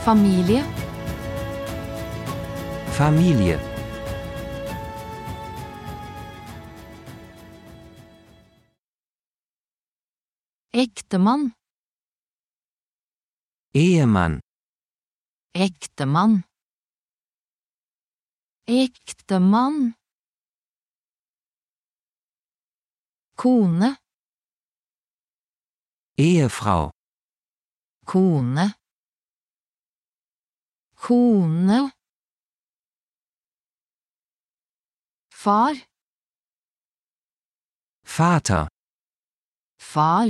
Familie. Familie. Ektemann. Ehemann. Ektemann. Ektemann. Kone. Ehefrau. Kone. Kone. Far. Vater. Far.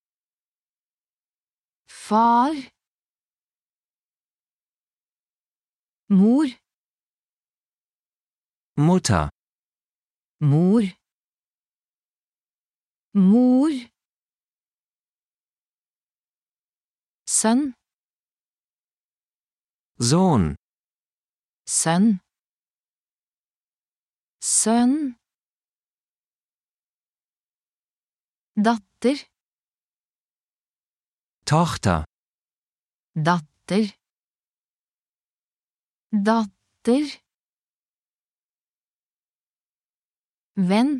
Far. Mor. Mutter. Mor. Mor. Sønn. Sohn. Sønn. Sønn. Datter. Tochter. Datter. Datter. Venn.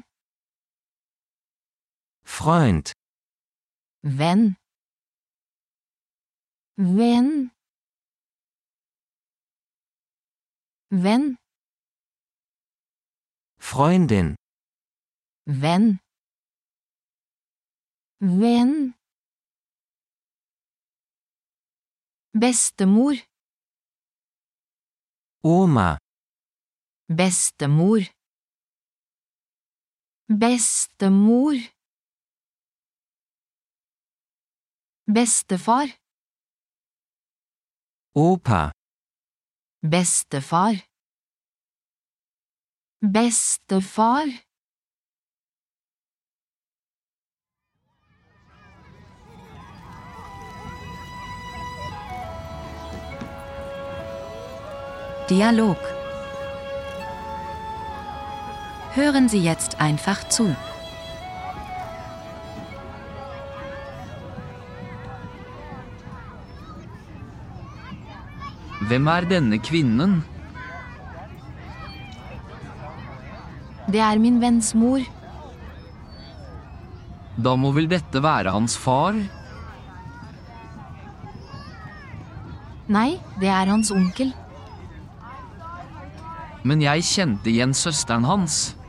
Freund. Venn. Venn. Venn. Freundin. Venn. Venn. Bestemor. Oma. Bestemor. Bestemor. Bestefar. Opa. Bestefar. Bestefar. Dialog. Hören Sie jetzt einfach zu. Hvem denne kvinnen? Det min venns mor. Da må vel dette være hans far? Nei, det hans onkel. Men jeg kjente igjen søsteren hans.